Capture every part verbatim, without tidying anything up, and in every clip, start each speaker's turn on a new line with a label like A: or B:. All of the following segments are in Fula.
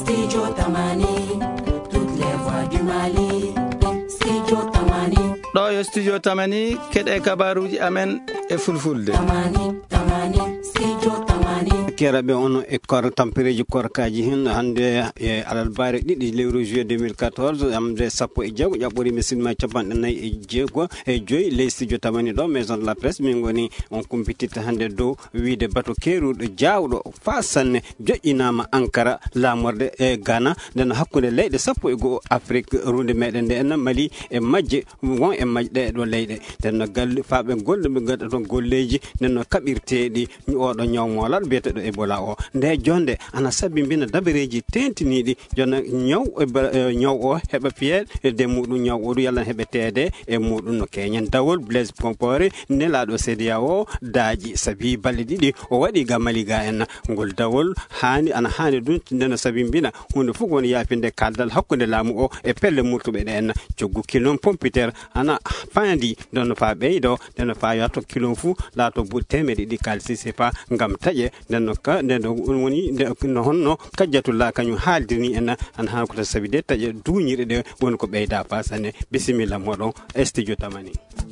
A: Studio Tamani, toutes les voix du Mali. Studio Tamani.
B: Ɗo yo Studio Tamani, keɗe kabaruji amen e fulfulde.
A: Tamani, Tamani, Studio Tamani.
C: Keraɓe on e kor tampereji korkaji hen hande e alalbare ɗiɗi lewru juillet deux mille quatorze amde sappo e jeego ƴaɓɓori misilma capanɗe nayyi e jeego e joyi ley Studio Tamani ɗo maison de la presse min goni on kumpititta hande dow wiide bato keruɗo jawɗo fa sanne joƴƴinama Ankara lamorde e Ghana nden hakkude leyɗe sappo e goho Afrique runde meɗen nde en Mali e majje won e majɗe ɗo leyɗe nden galle faɓe golle ɓe gaɗa toon golleji nden kaɓirteɗi oɗo ñawmolal biyeteɗo Ebola o nde jonde ana sabbi mbina dabareji tentiniɗi jonna ñaw e ñaw o heɓa pied e de muɗum ñaw o ɗum yalla heɓe teede e muɗum no keñen dawol Blaise Compaoré nelaɗo C D A O daaji sabi balɗe ɗiɗi o waɗi ga Mali ga en ngol dawol hani ana hani ɗum ndeno sabi mbina hunde fof woni yaafinde kaldal hakkude laamu o e pelle murtuɓe ɗe en coggu kilon pompiter ana fandi donno fa ɓeydo ndeno fa yatto kilon fou laato bu temedde ɗiɗi kalisi C F A ngam taƴe ndenno ka ndeno woni no honno kajjatulla kañum haaldini en an han ko sabi de taƴe duñiɗe ɗe woni ko ɓeyda pasane bisimilla moɗon Studio Tamani.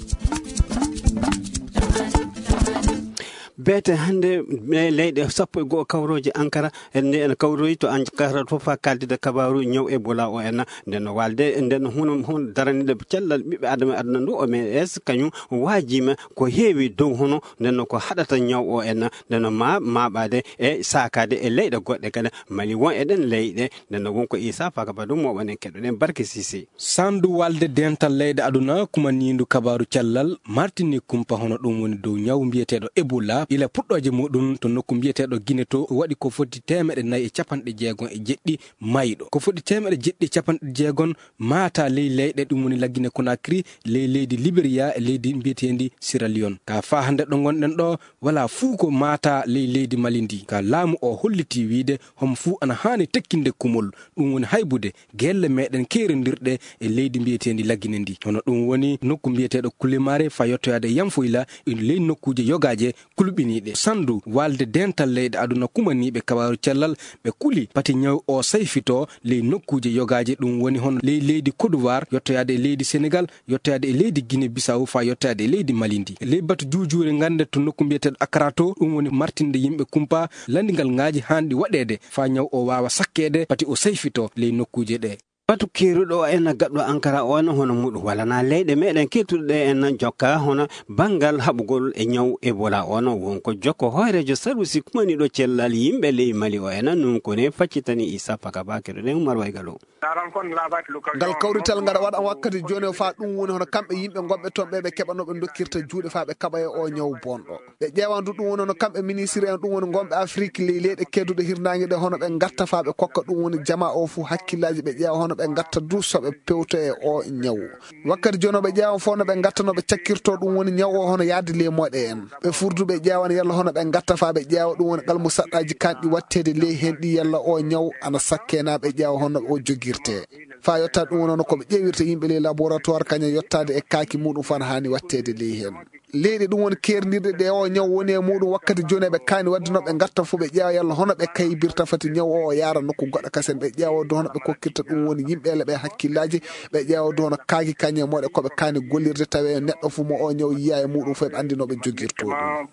C: Bete hande leyɗe sappo e goho kawroji Ankara nde en kawroyi to Ankara to fa kaldide kabaru ñaw Ebola o en nden walde nden hono hon daraniɗe cellal ɓiɓɓe adama aduna ndu o men es kañum wajima ko heewi dow hono nden ko haɗata ñaw o en nden ma maɓade e sakade e leyɗe goɗɗe kadi Mali won eɗen leyɗe nden wonko Issa Fakaba ɗum moɓanen keɗoɗen barke Sisi
D: sandu walde dental leyɗe aduna kumanindu kabaru cellal Martini Kumpa hono ɗum woni dow ñaw mbiyeteɗo Ebola ila puɗɗoje muɗum to nokku mbiyeteɗo Guinée to waɗi ko foti temeɗe nayyi e capanɗe jeegon e jeɗɗi mayɗo ko foti temeɗe jeɗɗi capanɗe jeegon mata ley leyɗe ɗum woni la Guinée Conakry ley leydi Libéria e leydi mbiyetendi Sierra Leone ka fa hande ɗo gonɗen ɗo wala fuu ko mata ley leydi Mali ndi ka laamu o holliti wiide homo fuu ana hani tekkinde kumol ɗum woni haybude gelle meɗen kerodirɗe e leydi mbiyetendi la Guinée ndi hono ɗum woni nokku mbiyeteɗo Kulimare fa yettoyade Yamfoyla ene ley nokkuje yogaje kulɓiniɗe sandu walde dental leyɗe aduna kumaniɓe kabaru cellal ɓe kuli pati ñaw o sayfito ley nokkuje yogaje ɗum woni hono ley leydi Côte d'Ivoire yettoyade e leydi Sénégal yettoyade e leydi Guinée Bissau fa yettoyade e leydi Mali ndi ley batu juujure gande to nokku mbiyeteɗo Accra to ɗum woni martinde yimɓe kumpa landigal ngaji hanɗi waɗede fa ñaw o wawa sakkede pati o sayfito ley nokkuje ɗe
C: batu keruɗo en gaɗɗo Ankara on hono muɗum walana leyɗe meɗen kettuɗe en jokka hono bangal haɓugol e ñaw Ebola on wonko jokko hoyrejo service kumaniɗo cellal yimɓe ley Mali o en num kone faccitani Issa Fakaba keɗoɗen Umar Waygalo
E: ngal kawrital ngal waɗa wakkati joni o fa ɗum woni hono kamɓe yimɓe gonɓe toon ɓe ɓe keɓanoɓe dokkirta juuɗe fa ɓe kaɓa e o ñaw bonɗo ɓe ƴeewandu ɗum woni hono kamɓe ministre en ɗum woni gonɓe Afrique ley leyɗe kedduɗe hirnague ɗe hono ɓe gatta fa ɓe kokka ɗum woni jama o fou hakkillaji ɓe ƴeewa hono ɓe gatta du soɓe pewto e o ñaw wakkati joni ɓe ƴeewan fof no ɓe gattano ɓe cakkirto ɗum woni ñaw o hono yaade le moɗe en ɓe furduɓe ƴeewan yalla hono ɓe gatta fa ɓe ƴeewa ɗum woni qalmu saɗɗaji kanɗi wattede ley hen ɗi yalla o ñaw ana sakkena ɓe ƴeewa hono o joguirte fa yottade ɗum woni hono koɓe ƴeewirta yimɓe ley laboratoire kañum yottade e kaaki muɗum fan hani wattede ley hen leyɗe ɗum woni kerdirɗe ɗe o ñaw woni e muɗum wakkati joni ɓe kaani wadde no ɓe gatta fo ɓe ƴeewa yalla hono ɓe kaybirta fati ñaw o yaara nokku goɗɗo kasen ɓe ƴeewa do hono ɓe kokkirta ɗum woni yimɓele ɓe hakkillaji ɓe ƴeewa do hono kaaki kañe moɗe koɓe kaani gollirde tawe neɗɗo fo mo o ñaw yiya e muɗum fo ɓe andi no ɓe jogirto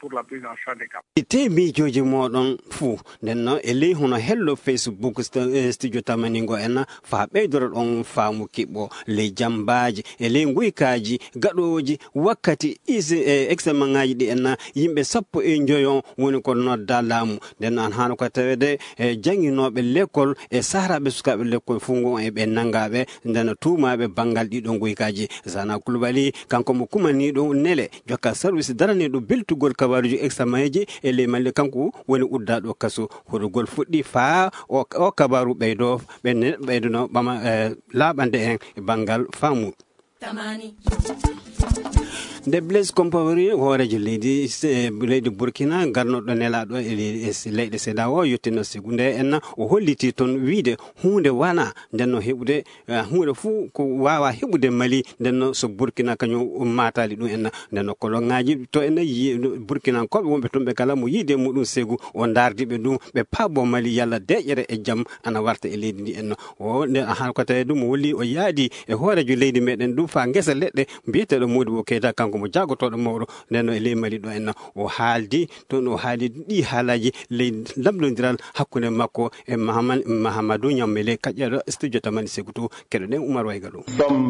E: ɗum
C: te miijoji moɗon fou ndenno e ley hono hello Facebook Studio Tamani ngo en fa ɓeydoro ɗon faamu kiɓɓo ley jambaji e ley guykaji gaɗoji wakkati ise e examen ngaji ɗi en yimɓe sappo e joyon woni ko nodda laamu nden an hano ko tawede e janginoɓe l'école e sahraɓe sukaɓe l'école fungo e ɓe nangaɓe nden tuumaɓe bangal ɗiɗo guykaji Zana Coulibaly kanko mo kumaniɗo nele jokka service daraniɗo beltugol kabaruji examen ji e ley Mali kanko woni uddaɗo kaso horugol fuɗɗi fa o, o kabaru ɓeydo ɓe ɓeydono ɓama e, laaɓande en e bangal faamu Tamani nde Blaise Compaoré hoorejo leydi leydi Burkina garnoɗo nelaɗo e leyɗe CEDEAO yottino segunde en o holliti toon wiide hunde wana ndenno heɓude hunde fuu ko wawa heɓude Mali ndenno so Burkina kañum matali ɗum en ndenno kolonŋaji to en yi Burkina koɓe wonɓe toon ɓe kala mo yiide muɗum segu o dardiɓe ɗum ɓe paabo Mali yalla deƴƴere e jaam ana warta e leydi ndi en o nde han ko tawi ɗum wolli o yaadi e hoorejo leydi meɗen ɗum fa guesa leɗɗe mbiyeteɗo Modibo Keita kanko mo jagotoɗo mawɗo ndenno e ley Mali ɗo en o haaldi toon o haali ɗi haalaji leydi lamdodiral hakkude makko e Mahamad Mahamadou Ñammele kaƴƴeɗo studio tamani seguto keɗoɗen Oumar Waygalou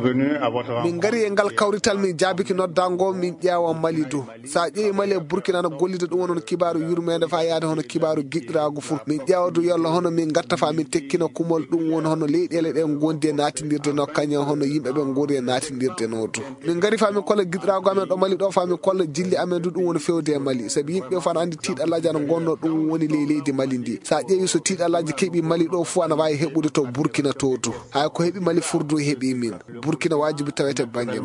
E: min gari e ngal kawrital min jaabiki noddango min ƴeewa Mali do sa ƴeewi Mali e Burkina no gollida ɗum wonon kibaru yurmede fa yaade hono kibaru giɗɗirago fuu min ƴeewa du yalla hono min gatta fa min tekkino kumol ɗum won hono leyɗele ɗe gondi e natidirde no kañum hono yimɓeɓe goori e natidirde no to min gari fa min kolla giɗɗirago amen ɗo Mali ɗo fa min kolla jilli amen du ɗum woni fewde e Mali saabi yimɓe fana andi tiiɗallaji ana gonno ɗum woni ley leydi Mali ndi sa ƴeewi so tiiɗallaji keeɓi Mali ɗo fuu ana wawi heɓude to Burkina to to hay ko heeɓi Mali furdu heeɓi min Burkina wajibi tawete banggue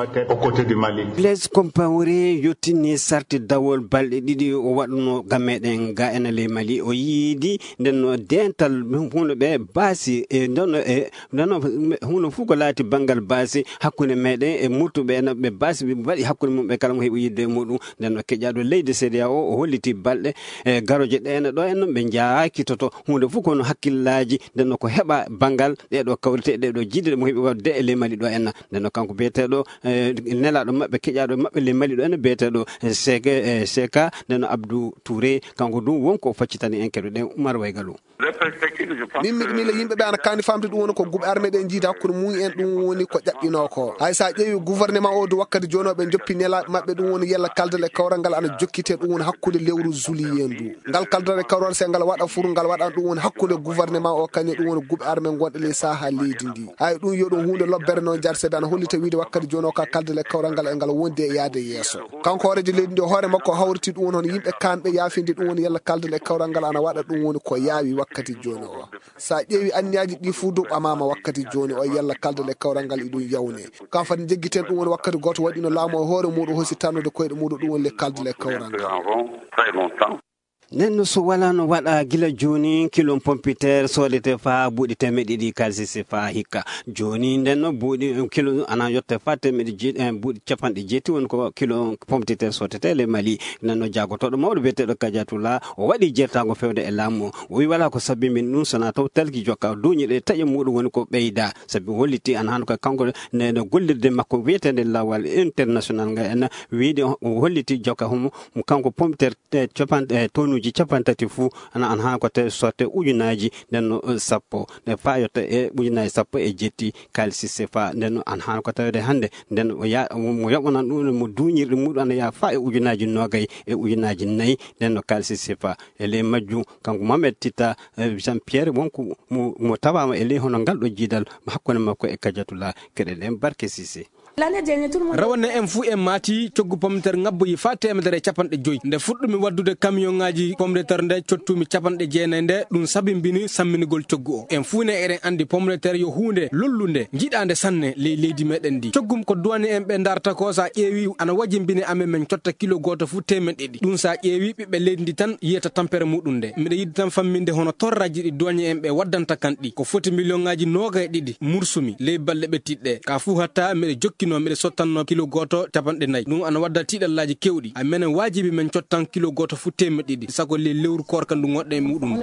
E: Mali
C: Blaise Compaoré yottini sarti dawol balɗe ɗiɗi o waɗno gammeɗen ga ene ley Mali o yiidi ndenno dental hunde ɓe baasi e ndenno e ndenno hunde fof ko laati banggal baasi hakkude meɗen e murtuɓe ene ɓe baasi ɓe waɗi hakkude mum ɓe kala mo heeɓi yidde muɗum ndenno keƴaɗo leydi CEDEAO o holliti balɗe e garoje ɗene ɗo en ɓe jaaki toto hunde fof kono hakkillaji ndenno ko heɓa banggal ɗeɗo kawrite ɗeɗo jidde mo heeɓi wadde e ley Mali ɗo en ndenno kanko biyeteɗo nelaɗo mabɓe keƴaɗo mabɓe ley Mali ɗo en biyeteɗo seke seka ndenno Abdou Touré kanko ɗum wonko faccitani en keɗoɗen Oumar Waygalou
E: min miɗo mila yimɓeɓe ana kandi famde ɗum woni ko guɓe armé ɗen jiida hakkude muñ en ɗum woni ko ƴaɓɓino ko hay sa ƴeewi gouvernement o do wakkati joni o ɓe joppi nelaɓe mabɓe ɗum woni yalla kaldal e kawral ngal ana jokkite ɗum woni hakkude lewru juillet ndu ngal kaldal e kawral se ngal waɗa furu ngal waɗan ɗum woni hakkude gouvernement o kañum ɗum woni guɓe armé gonɗe ley saaha leydi ndi hay ɗum yo ɗum hunde lobbere noon jarseede ana hollita wiide wakkati joni o ka kaldal e kawral ngal e ngal wondi e yaade yeeso kanko hoorejo leydi ndi hoore makko hawriti ɗum woni hono yimɓe kanɓe yaafinde ɗum woni yalla kaldal e kawral ngal ana waɗa ɗum woni ko yaawi wakkati joni o sa ƴeewi anniyaji ɗi fuu dow ɓamama wakkati joni o yalla kaldal e kawral ngal iɗum yawne kam fati jeggiten ɗum woni wakkati goto waɗino laamu o hoore muɗum hosi tannude koyɗe muɗum ɗum woni le kaldal e kawral ngal
C: nenno so wala no waɗa gila joni kilo pompiter sodete fa buuɗi temeɗe ɗiɗi kalsise fa hikka joni ndenno buuɗi kilo ana yotte fa temeɗe jeeɗi buuɗi capanɗe jeetti woni ko kilo pompiter sodete le Mali nenno jagotoɗo mawɗo biyeteɗo Kadiatoula o waɗi jertago fewde e laamu o wi wala ko sabbi min ɗum sona taw talki jokka duuñi ɗe taƴe muɗum woni ko ɓeyda sabi holliti an han ko kanko neno gollirde makko wiyetede lawal international nga en wiide o holliti jokka homo kanko pompiter capanɗe tonu ji capantati fuu ana an ha ko te sorte ujunaji ndenno sappo ne fa yotta e ujunaji sappo e jetti kalisi sefa ndenno an ha ko tawde hande nden o ya mo yoɓanan ɗum mo duñirɗe muɗum ana ya fa e ujunaji nogay e ujunaji nayyi ndenno kalisi sefa e ley majjum kanko Mamed Tita Jean Pierre wonko mo tawama e ley hono ngal ɗo jiidal hakkude makko e Kadiatoula keɗeɗen Barke Cissé
D: rawane en fuu en maati coggu pomme de terre ngabboyi fa temedere capanɗe joyyi nde fuɗɗumi waddude camion ngaji pomme de terre nde cottumi capanɗe jeenayi nde ɗum sabimbini samminigol coggu o en fuu ne eɗen andi pomme de terre yo hunde lollunde jiiɗande sanne ley leydi meɗen ndi coggum ko douane en ɓe darta ko sa ƴeewi ana wajimbini amen men cotta kilo goto fuu temeɗe ɗiɗi ɗum sa ƴeewi ɓiɓɓe leydi ndi tan yiyata tampere muɗum nde mbiɗa yiɗi tan famminde hono torraji ɗi douane en ɓe waddanta kan ɗi ko foti million ngaji noga e ɗiɗi mursumi ley balɗe ɓettiɗɗe ka fuu hatta mbiɗa jokki no mbiɗa sottanno kilo goto capanɗe nayyi ɗum ana wadda tiɗallaji kewɗi a menen wajibi men cottan kilo goto fu temmeɗe ɗiɗi sago le lewru korka ndu goɗɗo e muɗum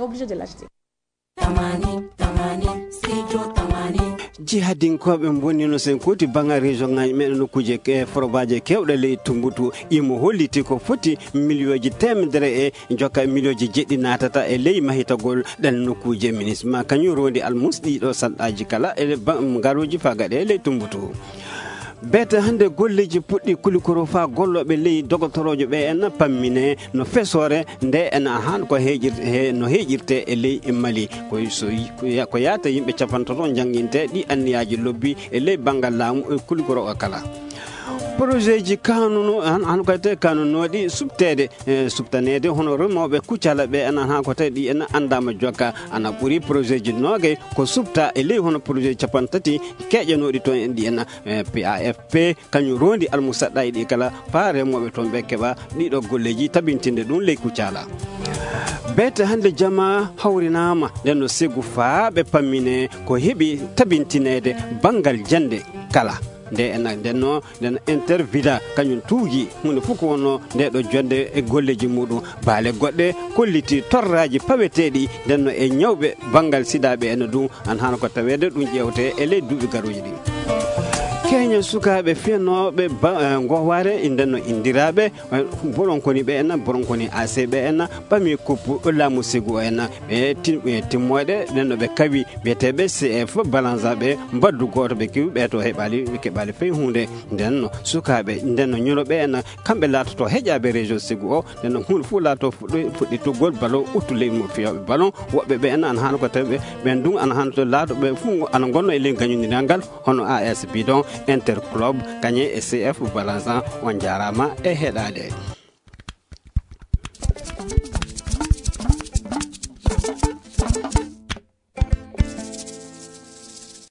C: jihadinkoɓe bonino sen koti banga région ngaji meɗen nokkuje ke forobaje kewɗe ley tumbutu imo holliti ko foti millioji temedere e jokka millioji jeɗɗi natata e ley mahitagol ɗen nokkuje ministre kañum rondi almusɗi ɗo salɗaji kala e garoji fagaɗe e ley tumbutu bete hande golleji puɗɗi kulikoro fa golloɓe ley dogotorojo ɓe en pammine no fesore nde en han ko heejirte no heejirte e ley Mali ko so ko yaata yimɓe capantoto jangguinte ɗi anniyaji lobbi e ley banggal laamu e kulikoro o kala projet ji kanunu an an ko te kanunu di subtede subtanede hono remobe kucala be an han ko te di en andama joka ana buri projet ji noge ko subta e le hono projet capantati keje no di ton en di en P A F P kanyu rondi al musadda di kala pare mobe ton be keba di do golleji tabintinde dun le kucala bete hande jama hawrinama den no segu fa be pamine ko hebi tabintinede bangal jande kala de en denno den intervida kanyun tuugi hunde fuko wono de do jonde e golleji mudum baale godde kolliti torraji pawetedi denno e nyawbe bangal sidabe en dum an han ko tawede dum jewte e le dubi garuji di Kenya sukabe fenobe ngoware indenno indirabe bolon koni be en bolon koni A C B en bami kupu la musigo en be timode denno be kawi be tebe C F balanza be mbaddu goto be kiwi be to hebali ke bali fe hunde denno sukabe denno nyolo be en kambe lato to hejabe région sigo o denno hunde fu lato fuddi to gol balo utule mo fiyo balon wobbe be en an han ko tebe ben dum an han to lato be fu an gonno e len ganyundi nangal hono A S B don Interclub kanye S C F balanza on jarama e hedade